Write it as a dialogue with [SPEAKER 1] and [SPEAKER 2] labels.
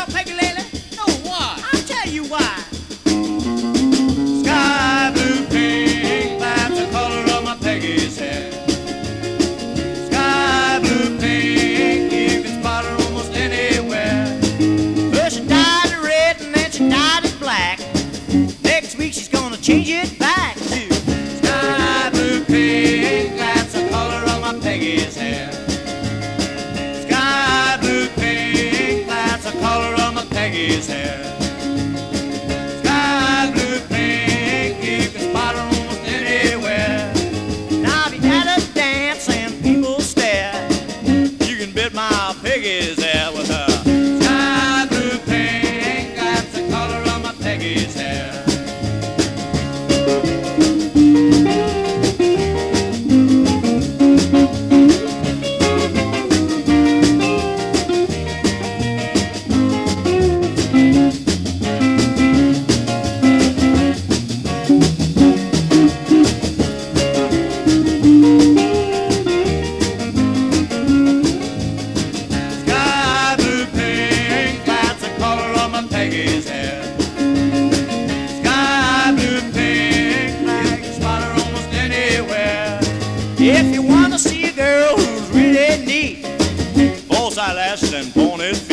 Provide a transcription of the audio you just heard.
[SPEAKER 1] girl, Peggy lately?
[SPEAKER 2] No, why?
[SPEAKER 1] I'll tell you why.
[SPEAKER 3] Sky blue pink, that's the color of my Peggy's hair. Sky blue pink, you can spot her almost anywhere.
[SPEAKER 1] First she dyed it red and then she dyed it black. Next week she's gonna change it back to
[SPEAKER 3] Sky blue pink, that's the color of my Peggy's hair. Sky blue pink, that's the color of my Peggy's hair. Sky blue pink, you can spot her almost anywhere.
[SPEAKER 1] now if you're at a dance and people stare, you can bet my Peggy's there with her.
[SPEAKER 3] Sky blue pink, that's the color of my Peggy's hair. Sky blue pink, that's the color of my Peggy's hair. Sky blue pink, you can spot her almost anywhere.
[SPEAKER 1] If you wanna see a girl who's really neat, false eyelashes and pointed feet,